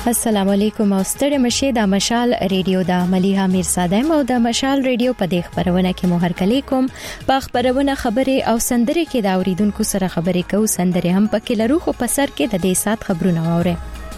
السلام علیکم او ستړي مشه د مشال ریډیو د مليحه میرزاده مو د مشال ریډیو په دغه خبرونه کې مو هرکلی کوم په خبرونه خبره او سندره کې د اوریدونکو سره خبرې کوو سندره هم پکې لرو خو په سر کې د دې سات خبرونه وره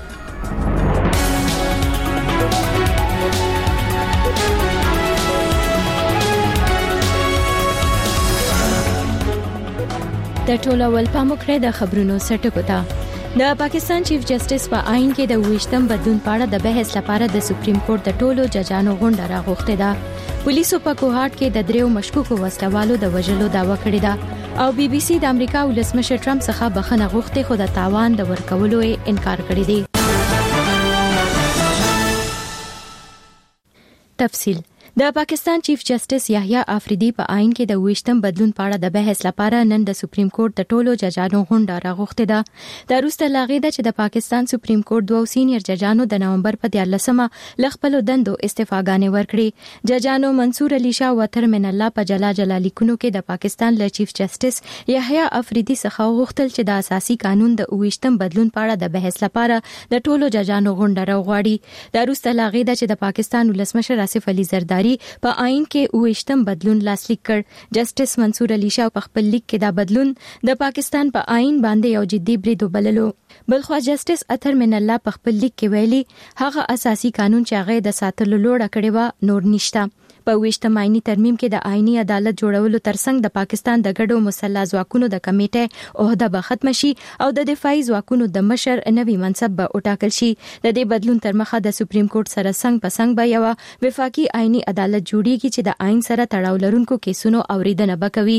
د ټولول پاموکره د خبرونو سټکو ته د پاکستان چیف جسټس په آئین کې د 28م بدلون په اړه د بحث لپاره د سپریم کورټ د ټولو ججانو غونډه راغوښته ده. پولیسو په کوهاټ کې د دریو مشکوکو وسلوالو د وژلو دعوه کړې ده او بي بي سي د امریکا ولسمشر ټرمپ څخه بخښنه غوښتې خو د تاوان د ورکولو انکار کړی دی. تفصیل د پاکستان چیف جسټس یحیی افریدی په آئین کې د 28م بدلون په اړه د بحث لپاره نن د سپریم کورټ د ټولو ججانو غونډه راغوښته ده. د روسته لاغې ده چې د پاکستان سپریم کورټ دوه سینیئر ججانو د نومبر په 14مه لغپلو دندو استعفاګانې ورکړي. ججانو منصور علي شاه او ترمن الله په جلا لیکونو کې د پاکستان له چیف جسټس یحیی افریدی څخه غوښتل چې د اساسي قانون د 28م بدلون په اړه د بحث لپاره د ټولو ججانو غونډه راوغواړي. د روسته لاغې ده چې د پاکستان ولسمشر آصف علي زرداری په آئین کې 28م بدلون لاسلیک کړ. جسټس منصور علي شاه په خپل لیک کې دا بدلون د پاکستان په آئین باندې یو جدي برید وبللو. بلخو جسټس اثر من الله په خپل لیک کې ویلي هغه اساسي قانون چې هغه د ساتلو لوړه کړی و نور نشته. په 28م آئینی ترمیم کې د آئینی عدالت جوړولو ترڅنګ د پاکستان د ګډو مسلح ځواکونو د کمیټې عہده به ختم شي او د دفاعي ځواکونو د مشر نوي منصب به وټاکل شي. د دې بدلون تر مخه د سپریم کورټ سره څنګ په څنګ به یو وفاقي آئینی عدالت جوړیږي چې د آئین سره تړاو لرونکو کیسونو اوریدنه وکوي.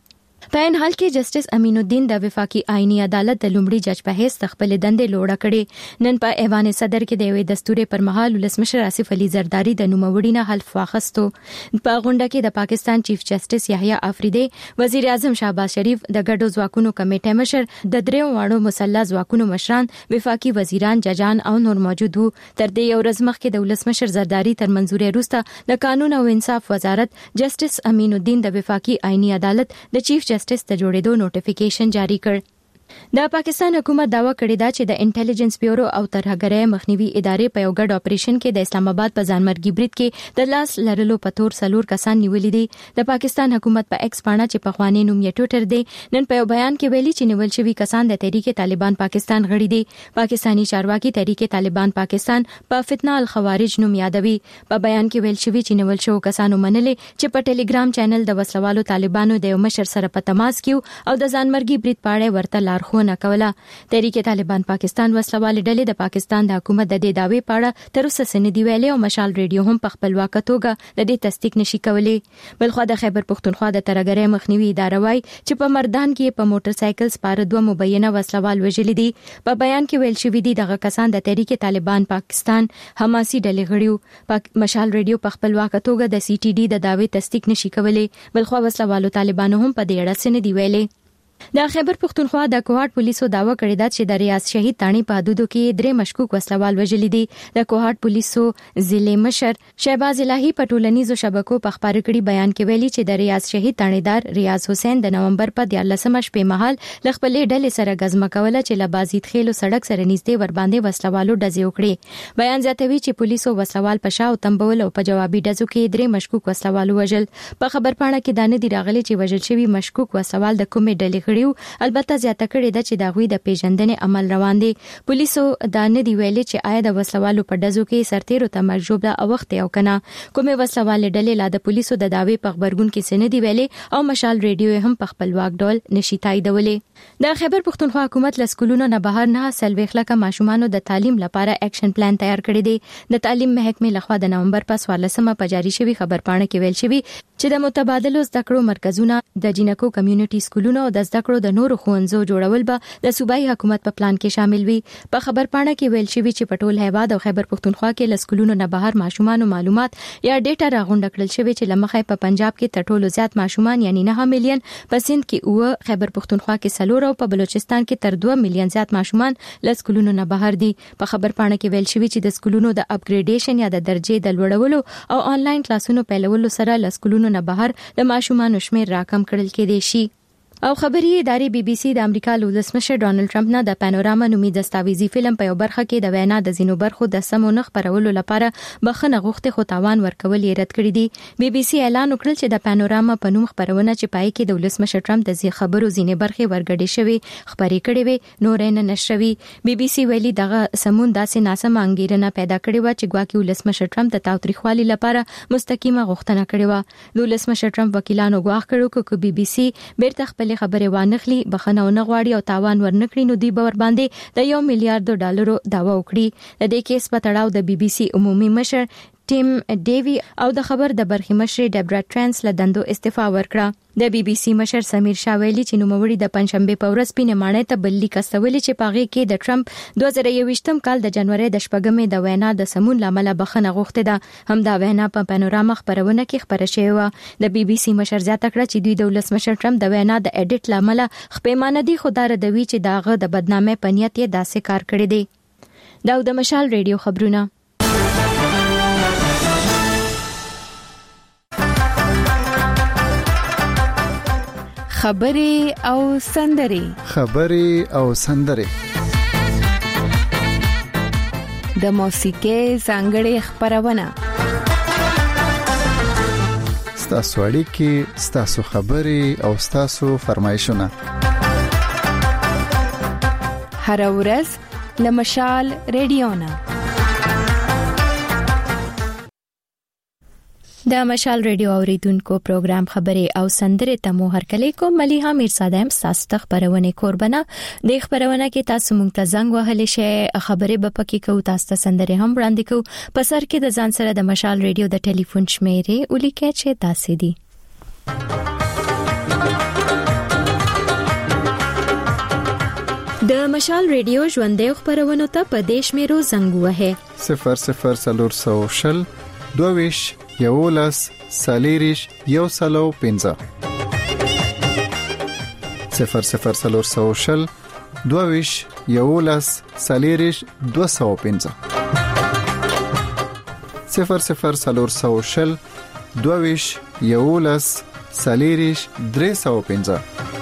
په ان حال کې جسټس امین الدین د وفاقي آئینی عدالت د لومړي جج په حیث خپل دندې لوړه کړې. نن په ایوان صدر کې د یوې دستوري پر مهال ولسمشر آصف علي زرداری د نوموړي نه حلف واخیستو. په غونډه کې د پاکستان چیف جسټس یحیی افریدی، وزیر اعظم شهباز شریف، د ګډو ځواکونو کمیټې مشر، د دریو واړو مسلح ځواکونو مشران، وفاقي وزیران، ججان او نور موجود وو. تر دې یو ورځ مخکې د ولسمشر زرداری تر منزوري وروسته د قانون او انصاف وزارت جسټس امین الدین د وفاقي آئینی عدالت د چیف جسټس ته جوړېدو نوټیفیکیشن جاری کړ. د پاکستان حکومت داوا کړې ده چې د انټيليجنس بیورو او ترهګرۍ مخنیوي ادارې په یو ګډ اپریشن کې د اسلام آباد په ځانمرګي برید کې د لاس لرلو په تور څلور کسان نیولې دي. د پاکستان حکومت په ایکس پاڼه چې په خواني نوم یې ټویټر دی نن په یو بیان کې ویلي چې نیول شوی کسان د تحریک طالبان پاکستان غړي دي. پاکستانی چارواکي تحریک طالبان پاکستان په فتنه الخوارج نوم یادوي. په بیان کې ویل شوی چې نیول شو کسانو منلې چې په ټلګرام چینل د وسلوالو طالبانو د یو مشر سره په تماس کې او د ځانمرګي برید په اړه ورته لارښوونه کوله. تحریک طالبان پاکستان وسلوال ډلې د پاکستان د حکومت د دې داوی په اړه تر اوسه سندې ویلې او مشال ریډیو هم په خپلواکه توګه د دې تصدیق نشي کولی. بلخو د خیبر پښتونخوا د ترهګرۍ مخنیوي اداره وايي چې په مردان کې په موټر سایکل سپاره دوه مبینه وسلوال وژلي دي. په بیان کې ویل شوی دی دغه کسان د تحریک طالبان پاکستان حماسي ډلې غړي. مشال ریډیو په خپلواکه توګه د سی ټي ډي د داوی تصدیق نشي کولی. بلخو وسلوالو طالبانو هم په دې اړه سندې ویلې. د خیبر پښتونخوا د کوهاټ پولیسو داوا کړې ده چې د ریاض شهید تانی په حدودو کې درې مشکوک وسلوال وژلي دي. د کوهاټ پولیسو ضلع مشر شهباز الهی په ټولنیزو شبکو په خبرو کړي بیان کې ویلي چې د ریاض شهید تانیدار ریاض حسین د نومبر په 14مه شپې مهال خپلې ډلې سره غزمه کوله چې لبازید خېلو سړک سره نږدې ور باندې وسلوالو ډزې وکړي. بیان زیاتوي چې پولیسو وسلوال په شاو تنبول او په جوابي ډزو کې درې مشکوک وسلوال وژل. په خبر پاڼه کې دانه دی راغلي چې وژل شوی مشکوک وسلوال د کومې ډلې البته زیاته کړې ده چې دا غوي د پیژندنې عمل روان دي. پولیسو دا نه دی ویلي چې آیا د وسلوالو په ډزو کې سرتیرو ته مرجوب او وخت یو کنه. کومه وسلوال ډلې لا د پولیسو د داوی په خبرګون کې سند دی ویلي او مشال ریډیو هم په خپل واک ډول نشي تاییدولې. د خیبر پښتونخوا حکومت لسکولونو نه بهر نه سلويخ لکه ماشومان د تعلیم لپاره اکشن پلان تیار کړی دی. د تعلیم محکمې لخوا د نومبر په 14مه په جاری شوی خبر پاڼه کې ویل شوی چې د متبادل زده کړو مرکزونه د جینکو کمیونټي سکولونو او د زده کړو د نورو ښوونځو جوړول به د صوبایي حکومت په پلان کې شامل وي. په خبر پاڼه کې ویل شوی چې په ټول هیواد او خیبر پښتونخوا کې لسکولونو نه بهر ماشومان معلومات یا ډیټا راغونډ کړل شوی چې لمخې په پنجاب کې تر ټولو زیات ماشومان یعنی 9 میلیون، په سند کې خیبر پښتونخوا کې 4 او په بلوچستان کې تر 2 میلیون زیات ماشومان لسکولونو نه بهر دي. په خبر پاڼه کې ویل شوی چې د سکولونو د اپګریډیشن یا د درجه د لوړولو او انلاین کلاسونو پیلولو سره لسکولونو نه بهر د ماشومان شمیر راکم کړل کېدای شي. او خبري ادارې بي بي سي د امریکا ولسمشر ډونالد ټرمپ نه د پانوراما نومي دستاویزي فلم په یو برخه کې د وینا د زینو برخو د سمو نه خبرولو لپاره بخښنه غوښتې خو تاوان ورکول یې رد کړی دی. بي بي سي اعلان وکړ چې د پانوراما په نوم خبرونه چې پای کې د ولسمشر ټرمپ د خبرو ځینې برخې ورګډې شوي خبرې کړې وي نور نه نشوي. بي بي سي ویلي دغه سمون داسې ناسمه انګیرنه پیدا کړې و چې ګواکې ولسمشر ټرمپ د تاوتریخوالي لپاره مستقیمه غوښتنه کړې و. د ولسمشر ټرمپ وکیلانو ګواښ کړو چې بي بي سي بیرته خپل خبرې وانخلي بخنه ونه غواړي او تاوان ورنکړي نو دوی باور باندې د $1 مليارد دعوا وکړي. د دې کیس په تړاو د بي بي سي عمومي مشر ټیم ډیوی او د خبر د برخې مشر ډیبرا ټرانس له دندو استعفا ورکړه. د بي بي سي مشر سمیر شاه ویلي چې نوموړي د پنځشنبه په ورځ پینې ماڼۍ ته بل لیک استولې چې پاغي کې د ټرمپ 2021م کال د جنوري د شپږمې د وینا د سمون لامل بخنه غوښته ده. هم دا وینا په پانوراما خبرونه کې خبره شوې و. د بي بي سي مشر زیاته کړه چې دوی د ولسمشر ټرمپ د وینا د اډیټ لامل خپېمانه دي خو دا ردوي چې داغه د بدنامۍ په نیت یې داسې کار کړی دی. دا د مشال ریډیو خبرونه. خبري او سندري د موسیقۍ ځانګړې خبرونه ستاسو اړیکې ستاسو خبري او ستاسو فرمایشونه هر ورځ لمشال ریډیو نه د مشال ریډیو اوریدونکو پروګرام خبري او سندره ته مو هرکلی کوم. مليحه میرزاده هم تاسو خبرونه قربانه د خبرونه کې تاسو مونږ ته زنګ وهلی شئ خبرې به پکې کو تاسو ته سندره هم وړاندې کو. په سر کې د ځان سره د مشال ریډیو د ټلیفون شمیرې ولیکئ چې تاسو دي د مشال ریډیو ژوندې خبرونه ته په دیش میرو زنګ وهه 00 22 یولس سالیریش یو سلو پنځه 00 22 یولس سالیریش 205 00 22 یولس سالیریش 305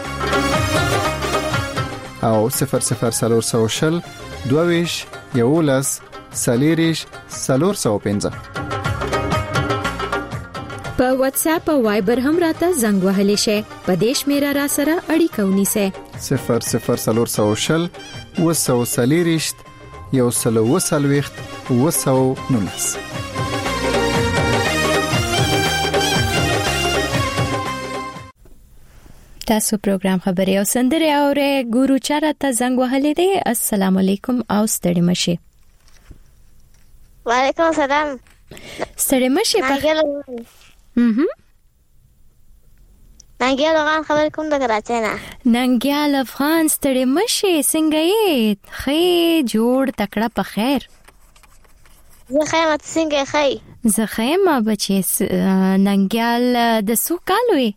او 00 22 یولس سالیریش 405 په واتس اپ او وایبر هم راته زنګ وهلی شئ. په دیش میرا را سره اړیکه ونیسئ 00 وسو سالیریشت یو سلو وسلويخت وسو نونس. تاسو پروګرام خبري او سندره اورئ. ګورو چارته زنګ وهلی دی. السلام علیکم او ستړي مشي. وعلیکم السلام. ستړي مشي. ننګیال افغان خبر کوم د کراچۍ نه. ننګیال افغان ستړي مشي څنګه یې؟ خې جوړ تکړه په خیر. زه خیمه څنګه خې؟ زه خیمه بچي. ننګیال د سو کالو یې؟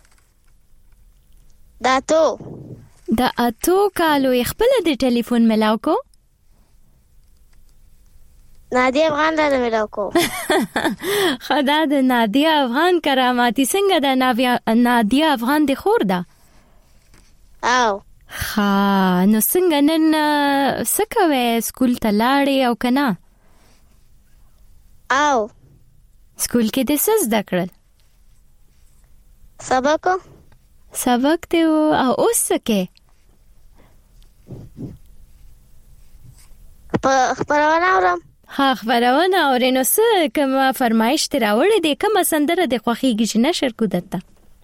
د اتو کالو یې. خپل د ټلیفون ملاو کو؟ نادیا افغان دا ملاو کو. خدا د نادیا افغان کراماتي څنګه د نادیا افغان د خور ده؟ او نو څنګه نن سکوي سکول ته لاړې او کنه؟ او سکول کې د څه زده کړل؟ سبق ته او اوس کې خبرونه اورم. خبرونه اورینو څه کومه فرمایش ته راوړې دي؟ کومه سندره د خوخیږي چې نشر کو دته؟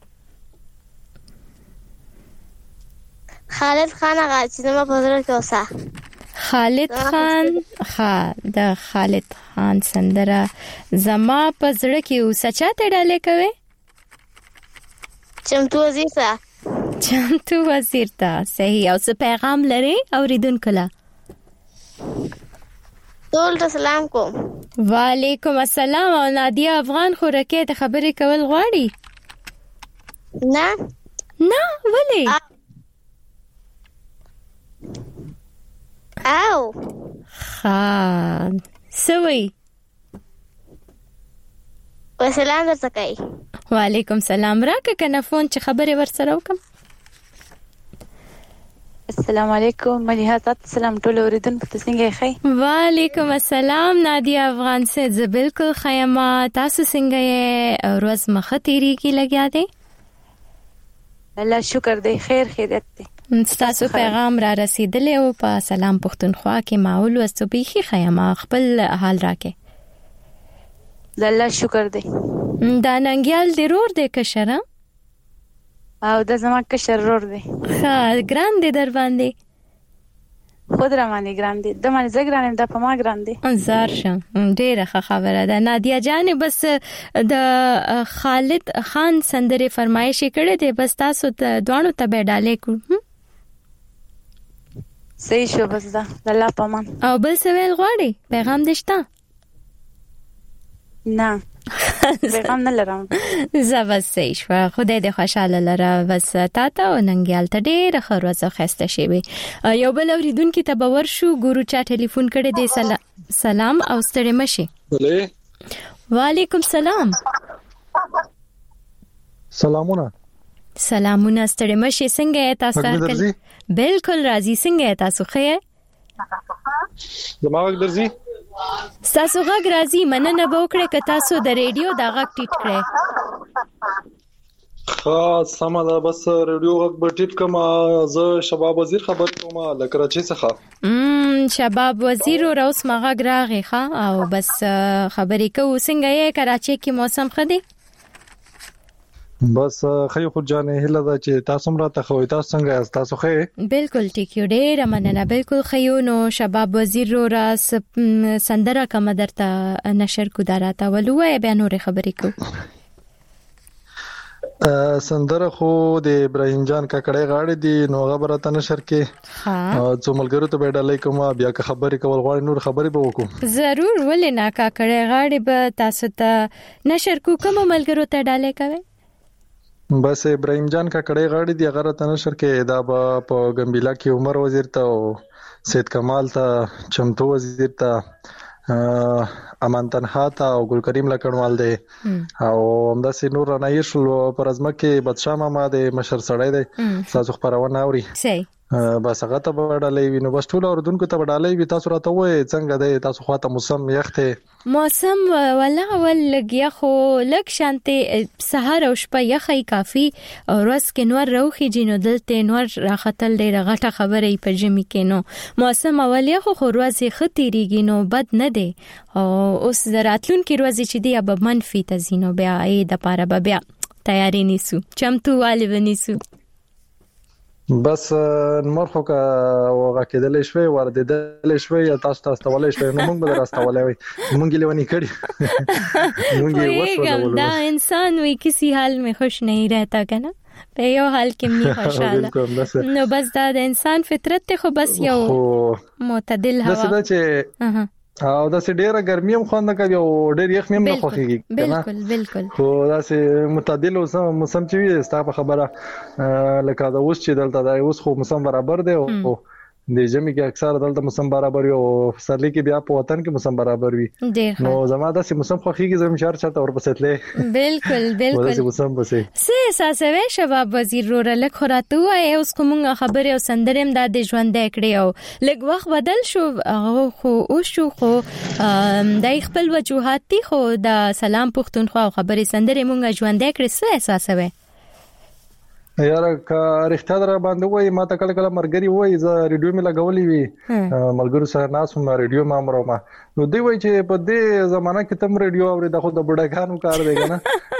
خالد خان هغه چې زما په زړه کې اوسه. خالد خان د خالد خان سندره زما په زړه کې اوسه. چاته ډالې کوي؟ چمتو وزیر ته. صحیح. او څه پیغام لري اوریدونکو له؟ ټول سلام کوم. وعلیکم السلام. او نادیا افغان خو رکه ته خبرې کول غواړي؟ نه ولی؟ سوي سلام درته کوي. وعلیکم سلام. راکه کنه فون چې خبرې ورسره وکم. السلام علیکم مليحه تاسو سلام ټول اوریدونکو ته څنګه ښه وعلیکم السلام نادیا افغان سے ز بالکل خیمه تاسو څنګه یې روز مخه تیری کی لګیا دی الله شکر دی خیر خیریت دی تاسو پیغام را رسیدلی او په سلام پښتونخوا کې ماحول وسبيخي خیمه خپل حال راکې الله شکر دی دا ننګیال دی رور دی کشره او د زما کشر رور دی ها ګران دی در باندې خود را باندې ګران دی د باندې زګران د په ما ګران دی انزار شم ډیره خبره ده نادیا جان بس د خالد خان سندره فرمایش کړي دي بس تاسو ته دوانو ته به ډالې کو صحیح شو بس دا الله پامان او بل سوال غواړي پیغام دشتا نه پیغام نه لرم زبر صحیح شو خدای دې خوشاله لره بس تاته او ننګیال ته ډېر خروزه خسته شي یو بل اوریدونکو ته باور شو ګورو چا ټلیفون کړي دی سلام او ستړي مشي وعلیکم سلام سلامونه ستړي مشي څنګه تاسو بالکل راضي څنګه تاسو ښه زما وخت درځي تاسو غږ راځي مننه به وکړئ که تاسو د ریډیو دا غږ ټیټ کړئ خاص سمه ده بس ریډیو غږ به ټیټ کوم زه شباب وزیر خبر کوم له کراچۍ څخه شباب وزیر او اوس ما غږ راغی ښه او بس خبرې کوو څنګه یې کراچۍ کې موسم ښه دی بس خیر خو جانې هله دا چې تاسو راته خو تاسو څنګه یاست تاسو ښه بالکل ټیک یو ډېر مننه بالکل خیو نو شباب وزیر رو را سندره کوم درته نشر کو دراته ولوه به نور خبرې کو سندره خو د ابراهیم جان کاکړی غاړي دي نو خبره ته نشر کې څو ملګرو ته به ډالۍ کوم بیا که خبرې کول غواړي نور خبرې به وکړو ضرور ولې نه کاکړی غاړي به تاسو ته نشر کو کوم ملګرو ته ډالۍ کوي بس ابراهیم جان کاکړی غاړي دی غره ته نشر کې دا په ګمبيلا کې عمر وزیر ته او سید کمال ته چمتو وزیر ته امان تنها ته او ګل کریم لکړوال دی او همداسې نور نه یې شل پر ازمه کې بدشاه ماما د مشر سړی دی تاسو خبرونه اوري صحیح بس هغه ته وډالې وینو بس ټول اوردونکو ته وډالې وي تاسو راته وای څنګه دی تاسو خواته موسم یخته موسم ولا ولګیا خو لک شانته سحر او شپه یخی کافی او روز کې نور روخي جنو دلته نور راختل ډیره غټه خبره په جمی کې نو موسم اولیا خو روز ختیریږي نو بد نه دی او اوس دراتلون کې روز چې دی اب منفي تزینو بیا اې د پاره بیا تیاری نیسو چمتو والی ونیسو بس نمر خو کا وغه کېدل شوي وردیدل شوي تاسو تولې شوي نو موږ به راستولې وي موږ لیونی کړی موږ یې وسو دا انسان وي کسی حال میں خوش نہیں رہتا کنا په یو حال کې نه خوشاله نو بس دا د انسان فطرت ته خو بس یو معتدل هوا دا چې او دا سه ډیره ګرمي هم خوند کوي او ډیر یخ هم نه خوخيږي بالکل خو دا سه معتدل موسم چې وي ستاسو خبره لکه دا اوس چې دلته دا اوس خو موسم برابر دی او د جمی کې اکثر دلته موسم برابر وي او سرلی کې بیا په وطن کې موسم برابر وي نو زما دا سه موسم خوخيږي زم شهر چاته اور پسېتلې بالکل دا سه موسم پسې سه اساسه شباب وزیر رو لک خراته وای اوس کومه خبره او سندرم د ژوند کړي او لګ وخت بدل شو خو او شو خو د خپل وجوهات دي خو د سلام پښتونخوا خبره سندره مونږ ژوند کړي سه اساسه وای یاره کا رښتیا در باندې وای ما ته کله کله مرګري وای ز ریډیو می لګولې وی ملګرو سره ناس ما ریډیو ما امرو ما نو دی وای چې په دې زمانہ کې تم ریډیو اوري د خو د بډاګانو کار دی کنه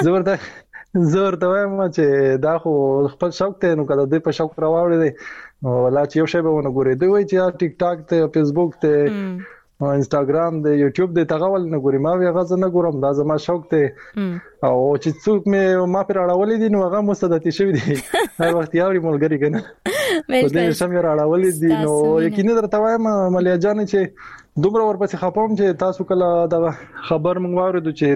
زورته وایم چې دا خو خپل شوق ته نو کله دې په شوق راوړی دی ولا چې یو شی به ونه ګوري دی وای چې ټیک ټاک ته فیسبوک ته انستګرام د یوټیوب د تغول نه ګورم ما وی غزه نه ګورم دا زما شوق ته او چې څوک ما پر اړولې دي نو هغه مستدتی شوی دی هر وخت یاري ملګری کنه په دې سم یې اړولې دي نو یقینا درته وایم ملیا جان چې دومره ورپسې خپم چې تاسو کله دا خبر مونږ واورو چې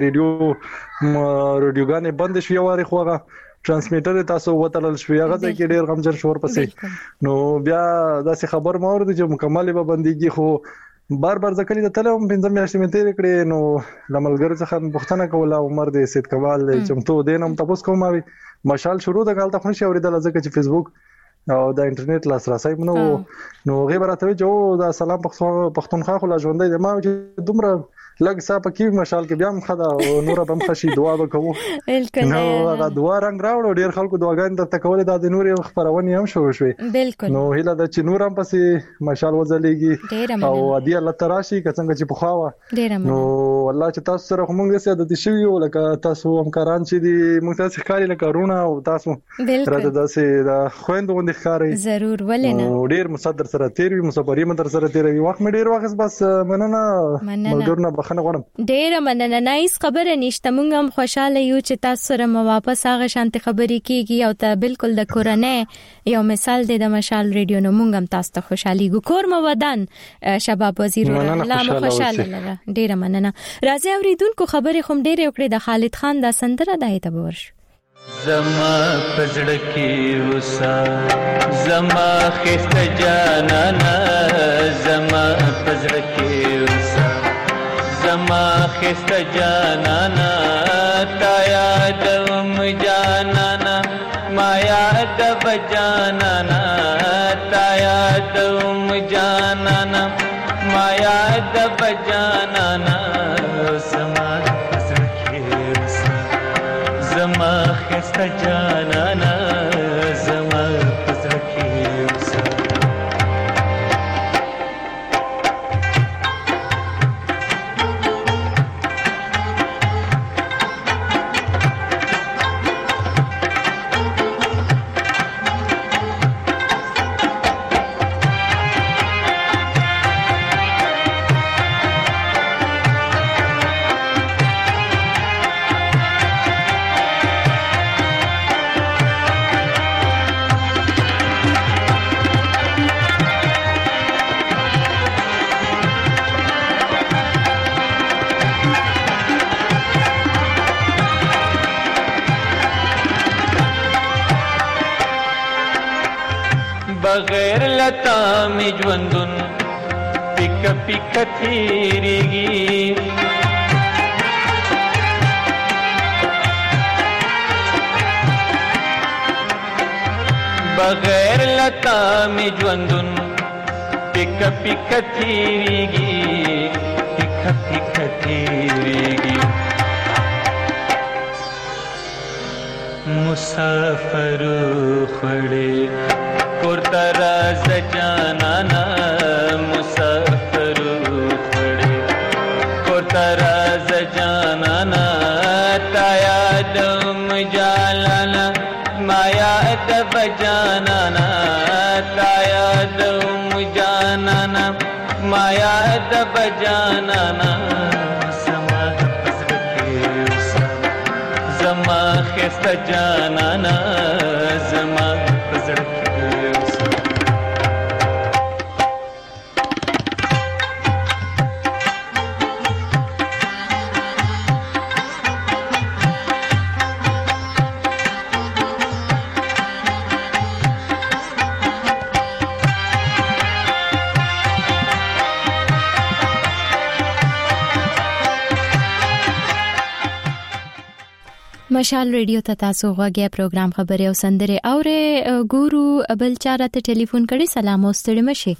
ریډیوګانې بند شوی واره خوغه ترانسمیټر تاسو وتلل شوی هغه کې ډیر غمجن شور پسې نو بیا داسې خبر ما ورته چې مکمل به بنديږي خو بار ځکه د تلم 15 میاشتې مې تیر کړې نو لملګر څخه پوښتنه کوله عمر دې سید کمال چمتو دینم تاسو کومه مشال شروع د غلطه خو شي اوریدل ځکه چې فیسبوک او د انټرنیټ لاسرسي نو غیر راته جو د سلام پښتونخوا خو لا ژوندۍ د ما چې دومره لږ څه پکې مشال کې بیا هم خدا او نور به مخشي دعا وکړو بالکل نو هغه دعا رنگ راوړو ډیر خلکو دعاګان ته کول د نور خبرونه هم شوې بالکل نو هله د چې نور هم پسې مشال وځلېږي او ادي الله تراشي څنګه چې پخوا نو الله چې تاسو سره کوم څه د دې شوی ولکه تاسو همکاران چې دي موږ تاسو ښکاری لکه رونه او تاسو راته داسې د خويندو غوندې ښکاری ضرور ولنه ډیر مصدر سره تیر وي مسافری مدر سره تیر وي وخت مې ډیر وخت بس مننه ملګرو ډېر مننه نایس خبره نشته مونږ هم خوشاله یو چې تاسو سره مو واپس هغه شانتي خبرې کیږي او ته بالکل د کورنۍ یو مثال دی د مشال ریډیو نو مونږ هم تاسو ته خوشالي ګو کور مو ودان شباب وزیر الله مو خوشاله لره ډېر مننه راځي اوریدونکو خبرې خو ډېر وکړي د خالد خان د سندره د اعتبار زما پزړه کې وسا زما خسته جانانا زما پزړه کې وسا زما خسته جانانا تا یادم جانانا ما یاد بجانانا تا یادم جانانا ما یاد بجانانا زما پزړه کې وسا زما خسته جانانا زما پزړه کې وسا بغیر لتا می ژوندون پک پک تیریږي بغیر لتا می ژوندون پک پک تیریږي پک پک تیریږي مسافر خړې کورترا زجانانا مسافر خړې کورترا زجانانا تا یادم جالانا ما یاد بجانانا تا یادم جانانا ما یاد بجانانا زما پزړه کې وسا زما خسته جانانا زما پزړه کې مشال ریډیو ته تاسو غوږی پروګرام خبرې او سندره او ګورو بل چاره ته ټلیفون کړي سلام واستړی مشي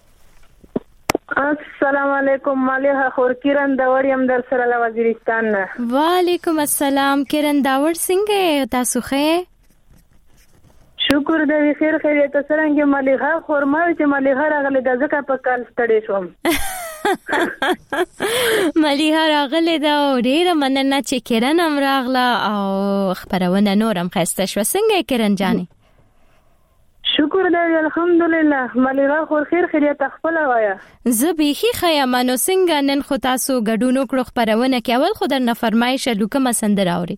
السلام علیکم مالها خور کیرن داور یم در سره له وزیرستان نه وعلیکم السلام کیرن داور څنګه تاسو ښه شکر دې خیر خیریت سره کې مالها خور ما چې مالها راغله د ځکه په کال ستړي شوم مليها راغله دا ډیره مننه چې کیرن هم راغله او خبرونه نورم خسته شو څنګه کیرن جاني شکر دې الحمدلله مليها خور خیر خیریت خپل وایا زه بيخي خیامانو څنګه نن خو تاسو ګډونو کړو خبرونه کې اول خو در نه فرمایش لوکه سندره اوري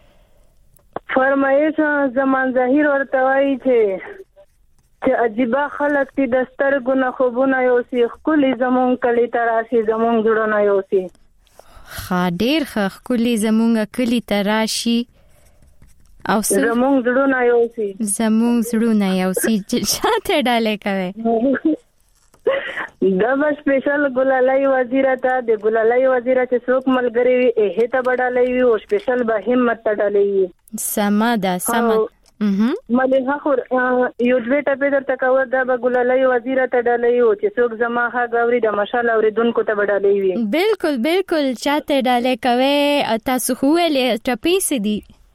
فرمایش زمان ظاهر ورته وایي چې عجیبه خلک دي د سترګو نه خوبونه یوسي ښکلي زمونږ کلي ته راشي زمونږ زړونه یوسي ډېر ښه ښکلي زمونږ کلي ته راشي او زمونږ زړونه یوسي زمونږ زړونه یوسي شاته ډالې کوي دا به سپیشل ګلالای وزیره ته د ګلالای وزیره چې څوک ملګری وي هه ته بډالای وي او سپیشل به همت ته ډالې وي سما ده سما مليحه خو یو دوه ټپه درته کاوه دا به ګلالۍ وزیره ته ډالۍ و چې څوک زما ها غوري د مشال اوریدونکو ته ډالۍ وي. بالکل چاته ډالۍ کوي تاسو خو ولې ټپې سدي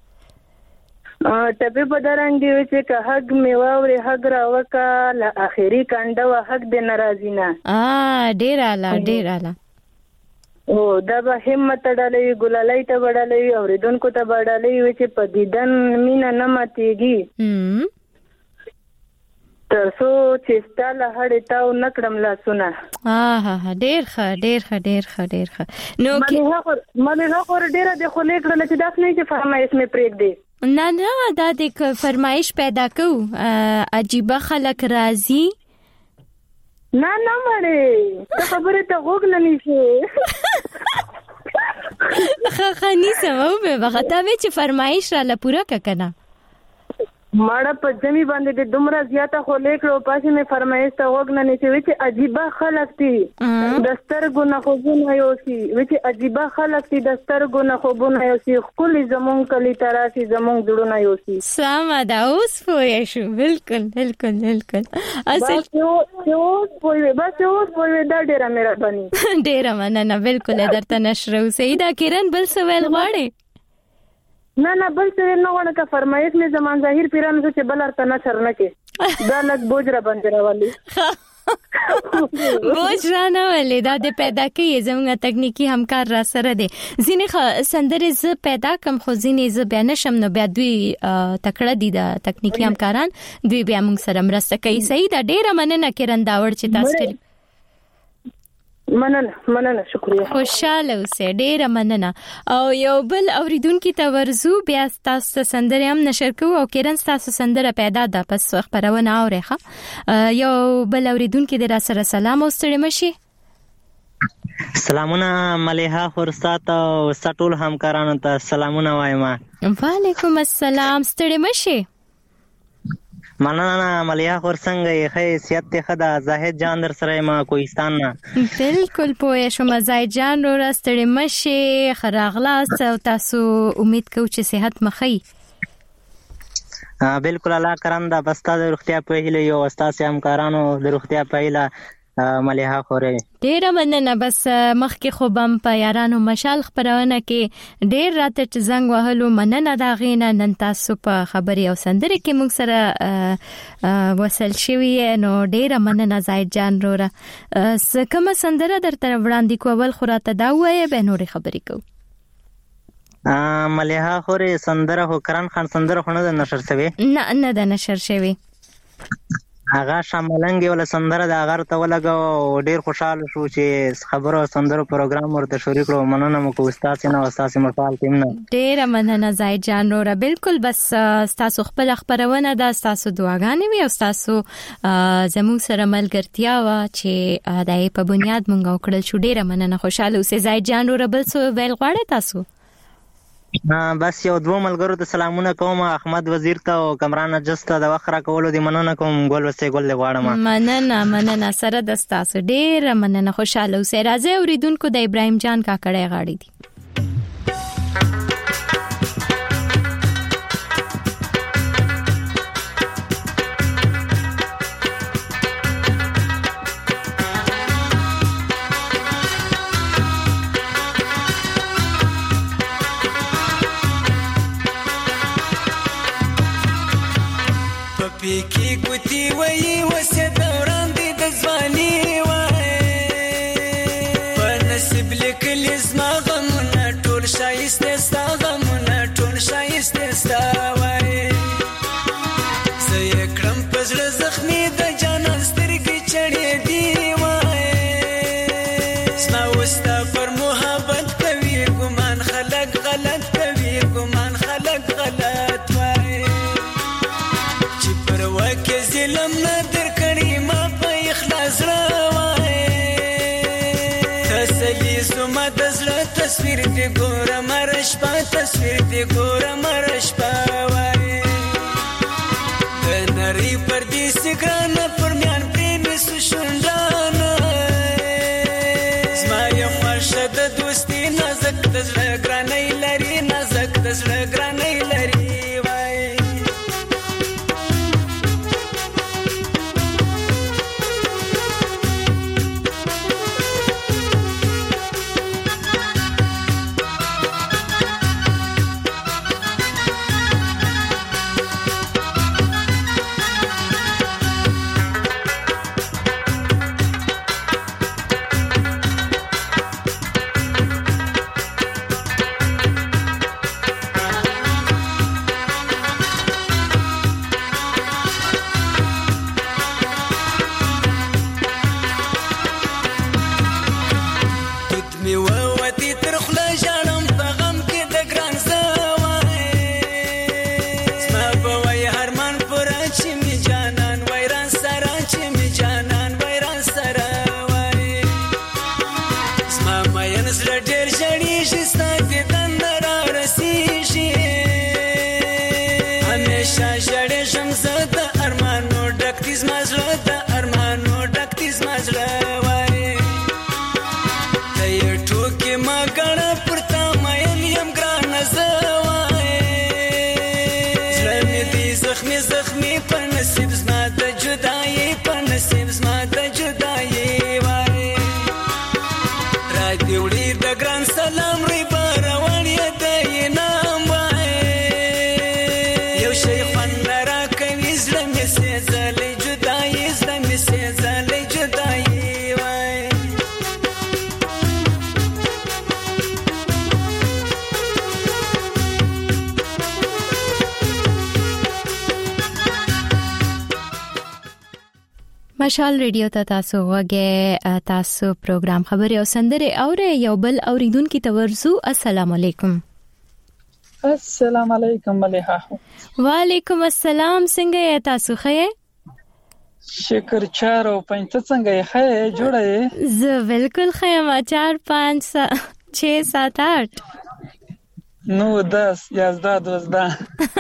ټپه په درنګ دی چې که حق میوا او حق راوکا ل اخیری کانډه و حق د ناراضینا ډیر اعلی او دا به همت ډالۍ ګلالۍ ته ډالۍ اوریدونکو ته ډالۍ وي چې په دیدن مینا نه ماتيږي تر څو چې ستاله هړې تاو نکړم لاسونه. ډیر ښه نو مله خو ډیره د خو لیکل چې داس نه چې فرمایش می پریک دی نه دا د فرمایش پیدا کو عجیب خلک راضی نه مړې ته خبره ته غوګ نه نشي خخانی سمو به وخته چې فرمایش را ل پورا کنه ماړه په ځمی باندې د دومره زیاته خو لیکلو پاسې مې فرمایش ته غوګ نه نشي چې عجیب خلک دي دستر ګونه خو بونه یوسي چې عجیب خلک دي دستر ګونه خو بونه یوسي خپل زمون کلی تراسي زمون جوړونه یوسي سم دا اوس پوه شو بالکل اصل اوس پوه دا ډیره مهرباني ډیره مننه بالکل درته نشرو سیدا کرن بل سوال غواړي نه بل څه نه غواړم که فرمایش مې زمان ظاهر پیرانو چې بل ارته نه شر نه کې دا لګ بوج را باندې راولي بوج را نه ولې دا د پیدا کې زموږ تکنیکی همکار را سره دي ځینې سندرې ز پیدا کم خو ځینې ز بیان شم نو بیا دوی تکړه دي د تکنیکی همکاران دوی بیا موږ سره مرسته کوي. صحیح دا ډیره مننه کرن داوړ چې تاسو مننه شکریہ خوشاله اوسه ډیره مننه او یو بل اوریدونکو ته ورزو بیا تاسو سندره هم نشر کوو او کرن تاسو سندره پیدا ده پس خبرونه اورېخه یو بل اوریدونکو د را سره سلام او ستړي مشي سلامونه مليحه فرصت او سټول همکارانو ته سلامونه وایم. وعلیکم السلام ستړي مشي مننه مليحه خور څنګه یې حیثیت ته خدا زاهد جان در سره ما کوهستان نه بالکل پوه شوم زاهد جان رو راستړې مشي خراغلاس او تاسو امید کوم چې صحت مخی. بالکل الله کرم دا بستا د روغتیا په هیله یو استاد همکارانو د روغتیا په هیله مليحه خورې ډیره مننه بس مخکې خو بم په یارانو مشال خبرونه کې ډیر راته زنګ وهلو مننه دا غینه نن تاسو په خبري او سندره کې موږ سره وصل شوی نو ډیره مننه زاید جان روره کومه سندره درته وړاندې کول خو راته دا وایي به نورې خبرې کو. مليحه خورې سندره خو کرن خان سندره خو نه نشر شوی نه د نشر شوی هغه شاملنګ ولا سندره د هغه ته ولګو ډیر خوشاله شو چې خبرو سندرو پروګرام ورته شروع کړو. مننه مو کو استاد نه استاد مفعال تیم نه ډیر مننه زاید جان روره بالکل بس تاسو خپل خبرونه دا تاسو دعاګانې وي او تاسو زموږ سره ملګرتیا وا چې دای په بنیاد مونږ وکړل شو. ډیر مننه خوشاله اوسئ زاید جان روره بل څه ویل غواړئ تاسو؟ بس یو دوه ملګرو ته سلامونه کوم احمد وزیر ته او کمران جسته د وخت را کولو دی مننه کوم ګل وسه ګل غواړم مننه سره د تاسو ډیر مننه خوشاله اوسئ. راځي اوریدونکو د ابراهیم جان کاکړی غاړي دي کی ګوتی وای وسه دوران دي د ځواني وای په نصیب لیکل زما غمونه ټول شایسته ستا غمونه ټول شایسته ستا وای زه کړم پزړه زخمي د جانان سترګې چړې دی وای زما وستا پر محبت کوي ګمان خلق غلط کوي ګمان خلق غلط وای ظلم ندر کړي ما په اخلاص راوای تسلی زما د زړه تصویر دی ګور مرش په تصویر دی ګور مرش په وای د نری پر دې سګران پر میان پریم سشوندان زما یو مرشد دوستی نازک د زړه ګرانې لري نازک د زړه ګرانې لري وای مشال ریډیو ته تاسو وګه تاسو پروګرام خبري او سندره او یو بل اوریدونکو ته ورسو. السلام علیکم. السلام علیکم ملیحه. وعلیکم السلام. څنګه تاسو ښه؟ شکر 4 او 5 څنګه یې جوړه یې؟ زه بالکل ښه یم. 4 5 6 7 8 9 10 11 12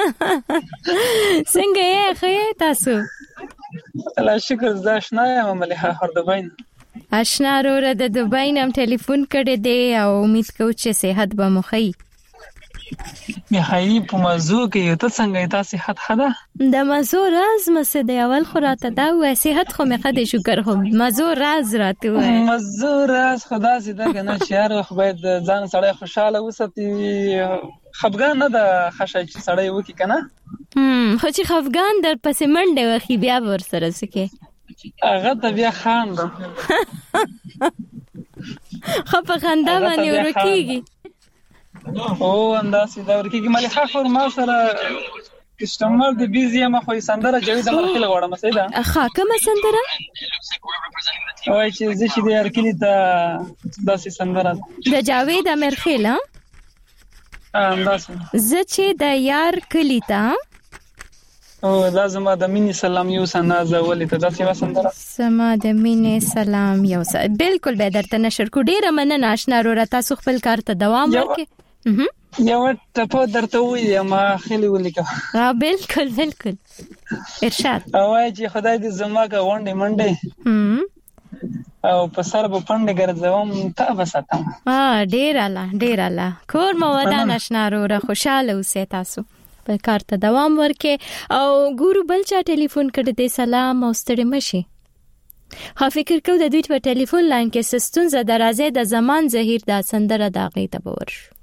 څنګه یې ښه تاسو؟ الله شکر. زه آشنا یم ملیحه هردبین. آشنا وروره د دوبۍ نم ټلیفون کړی دی او امید کوم چې صحت به مو ښه وي. میخای په موضوع کې ته څنګه تاسو صحت خدا؟ د موضوع راز مسه د اول خوراته دا و صحت خو مې خدای شکر خو موضوع راز راته و. موضوع راز خدا سي دا کنه چې هر وخت باید ځان سړی خوشاله وساتي. خفګان نه د خشای چې سړی وکی کنه. خو چې خفګان در پسې منډه وخی بیا ور سره سکه هغه ته بیا خاندم. خو په خندا باندې ورکیږي. او انداسې دا ورکیږي. ملیحه خور ما سره کسٹمر دی بیزی ما خو سندره جوید مرخله غواړم سیدا. اخا کومه سندره؟ وای چې زه چې د ارکلی ته داسې سندره د جاوید مرخله انداسې زه چې د یار کلی ته او لازم د مینې سلام یو سنازه ولې ته داسې سندره سما د مینې سلام یو بالکل به درته نشر کو. ډیره مننه آشنا وروره. تاسو خپل کار ته دوام ورکړئ. یو ټپو درته وی ما خېلی ولیکه. بالکل بالکل ارشاد. وای چې خدای دې زما کا غونډې منډې او په سر په پنده ګرځوم ته بساتم. ډیر الله کور مو ودان آشنا وروره. خوشاله اوسئ تاسو په کار ته دوام ورکړئ او ګورو بل چا ټلیفون کړی دی. سلام او ستړي مشي. خو فکر کو د دوی په ټلیفون لاین کې سستون ز درازه د زمان زهیر د سندره د غي ته باور شو.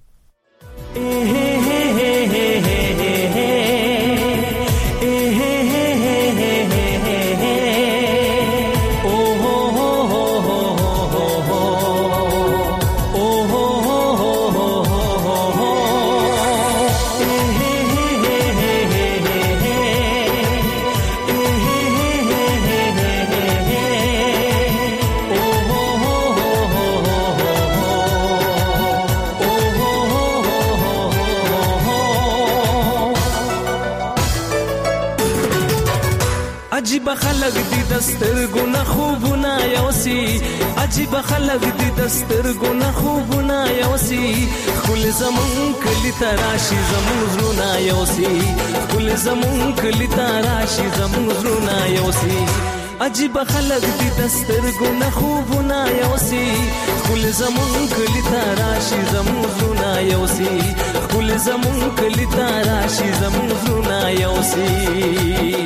عجیب خلق دی دستر گنا خوبنا یوسی. عجیب خلق دی دستر گنا خوبنا یوسی. خل زمون کلی تراشی زمون زرونا یوسی. خل زمون کلی تراشی زمون زرونا یوسی. عجیب خلق دی دستر گنا خوبنا یوسی. خل زمون کلی تراشی زمون زرونا یوسی. خل زمون کلی تراشی زمون زرونا یوسی.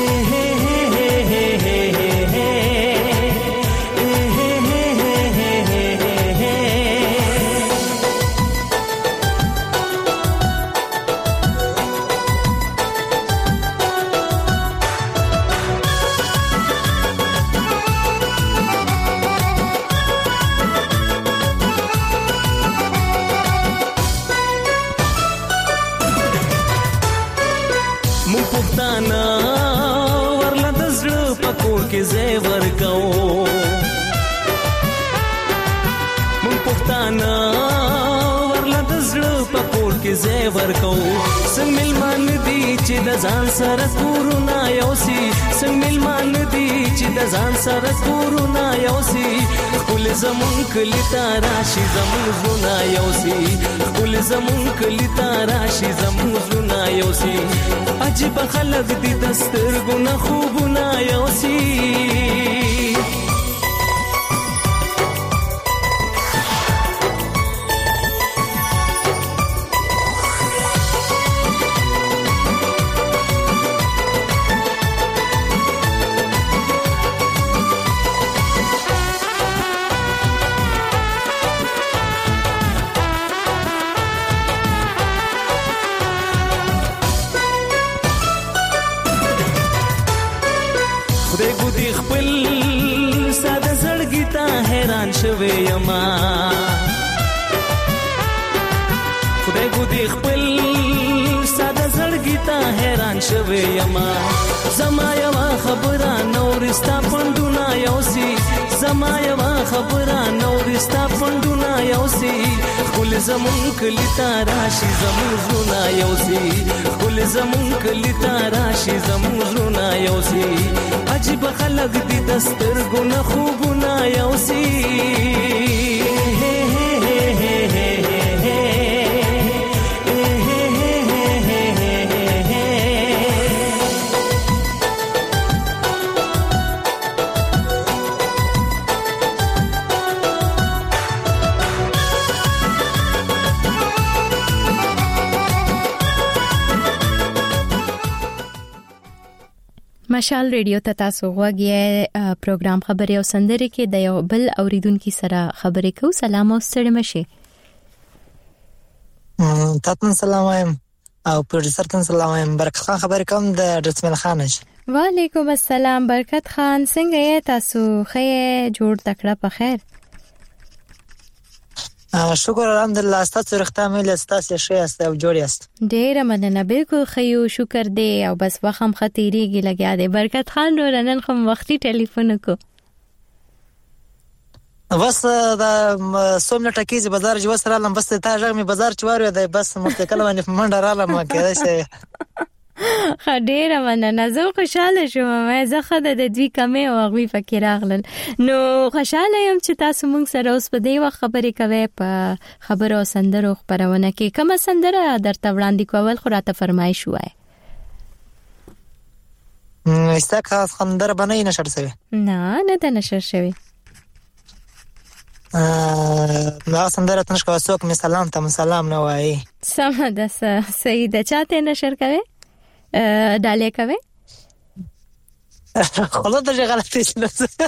کې زیور کو مون پښتانه ورله د زړه په کور کې زیور کو. څنګه ملمان دي چې د ځان سره کورونه یوسي. څنګه ملمان دي چې د ځان سره کورونه یوسي. خپل زمون کلی تراشی زمون زونه یوسي. خپل زمون کلی تراشی زمون زونه یوسي. عجیب خلق دي دستر ګنا خوبونه یوسي. شوی یما خدای ګو دی خپل ساده زړګي سترګې ته حیران شوی یما زما یوا خبره نورستا پندونه یوسي زما یوا خبره نورستا پندونه یوسي خپل زمون کلی تا راشي زمون زونه یوسي خپل زمون کلی تا راشي زمون زونه یوسي عجیب خلق دي دسترګو نه خوبونه یوسي مشال ریډیو ته تاسو غوږی پروګرام خبري او سندري کې د یو بل اوریدونکو سره خبرې کوو. سلام او ستړي مشه. تاسو سلام وایم او پروډوسر ته سلام وایم. برکت خان خبرې کوم د رسمل خانش. وعلیکم السلام برکت خان، څنګه یې تاسو؟ خیر جوړ تکړه په خیر. شکر الحمدلله. تاسو رښتا مې تاسو ښه یاست او جوړ یاست؟ ډیره مننه، بالکل خیو شکر دی او بس وخم خطرېږي لګیا دی. برکت خان نن خو وختي ټلیفون کو بس دا سومنه ټکیز بازار جو سره لم بس ته ځم بازار چوارو دی بس مستقل باندې منډه رالم کېده شي. خډيره مننه، زه خوشاله شوم زه خدای د دوی کمې او غوي فکر راغلل. نو خوشاله يم چې تاسو موږ سره اوس په دې وخت خبرې کوي په خبرو سندرو خبرونه کې. کومه سندره درته وړاندې کول خو راته فرمایش وای؟ استاک سندره باندې نشر شوی؟ نه ده نشر شوی. دا سندره تنش کو څوک می سلام ته سلام نه وای. سم ده سیده چاته نشر کوي؟ ډالې کوي؟ خلاص ته غلطی شنه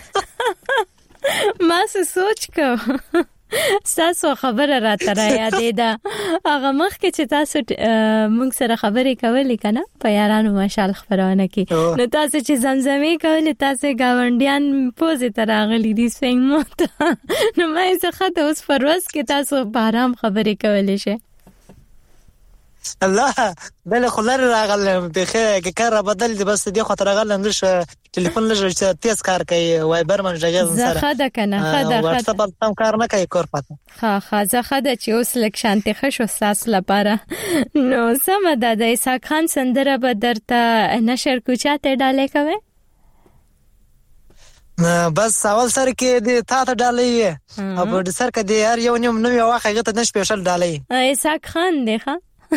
ما څه سوچ کو تاسو خبره راته را یادې ده هغه مخ کې چې تاسو موږ سره خبرې کولې کنه په یارانو ماشال خبرونه کې نو تاسو چې زمزمې کولې تاسو گاونډیان پوزې ته راغلي دي څنګه نو مې زه خاطر اوس پروس کې تاسو بارام خبرې کولې شه الله بل خلر راغل به خیر کار بدل دي بس دي خاطر راغل نش ټلیفون لږ تیز کار کوي وایبر من ژغه سره خدا کنه خدا واتس اپ تم کار نه کوي کور پته ها زه خدا چې اوس لک شانتي خشو ساس لپاره نو سم ده د اسحاق خان سندره به درته نشر کوچاته ډالې کوي بس اول سر کې د تا ته ډالې او په سر کې د هر یو نیم نو واخه غته نش سپیشل ډالې اسحاق خان دی ها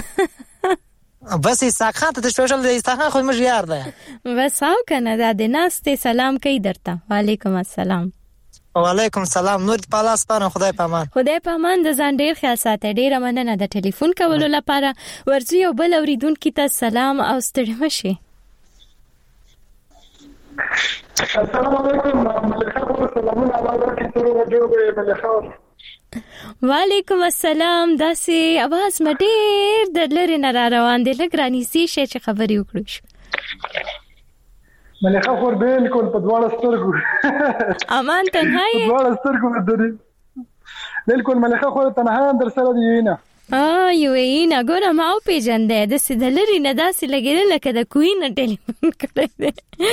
بس اسحاق خان ته سپیشل دی اسحاق خان خو مې یار ده بس او کنه د ناستې سلام کوي درته وعلیکم السلام وعلیکم السلام نور پالاس پانه خدای پامان خدای پامان د ځان ډیر خیال ساتي ډیره مننه د ټلیفون کولو لپاره ورځي او بل اوریدونکو ته سلام او ستړي مشي السلام علیکم ملکه سلامونه علیکم تر وجوه ملکه وعلیکم السلام داسې आवाज مډیر د لری نه روان دي لګرانی سي شي چې خبرې وکړو ملکه خور بالکل په دواړه سترګو امان تنهایی په دواړه سترګو درې بالکل ملکه خور تنها در سره دی نه یو نه ګوره ما او پیجندې د سیدلری نه داسې لګیدل لکه د کوین ټلیفون کړی دی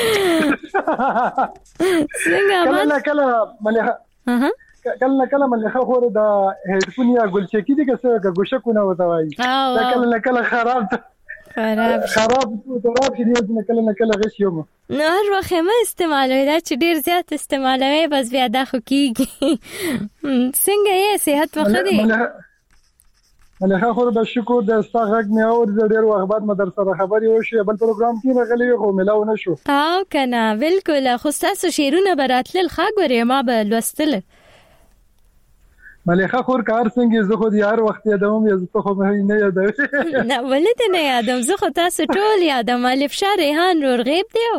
څنګه کله ملکه کله ملکه خور د هډفون یا ګلچکی دي که څه ګوشکونه وته وایي دا کله خراب شي نه کله غش یوم نو هر وخت ما استعمالوي دا چې ډیر زیات استعمالوي بس بیا دا خو کیږي څنګه یې صحت وخت دی ملکه خور به شکر د استغاګ مې اور ډیر وخت بعد مدر سره خبري وشي بل پروګرام کې راغلی خو ملاو نشو کنه بالکل خو تاسو شیرونه براتل خاګوري ما به لوستل ملکه خور کار څنګه زه خو یار وخت یادوم یز ته خو نه یادوم نه ولته نه یادوم زه خو تاسو ټول یادوم الف شریحان رغیب دیو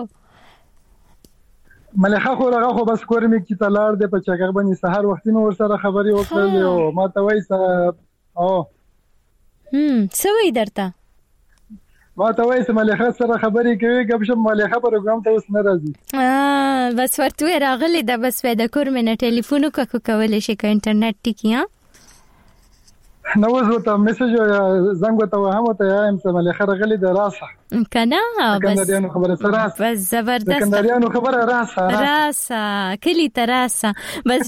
ملکه خور هغه خو بس کور مې کی تلار د پچاګ باندې سحر وخت نو ور سره خبري وکړل او ما ته وایي او سوي درته ما ته وایي ملکه سره خبري کوي غب شم ملکه پروګرام ته اوس نه راځي بس ورته راغلی د بس د کور مې ټلیفون کوکولې شي ک انټرنیټ ټکی نو زه ته میسج زنګ وته هم ته یم سم له خرغلی د راسه کنه بس خبره سره بس زبردست کندریانو خبره راسه کلی تراسه بس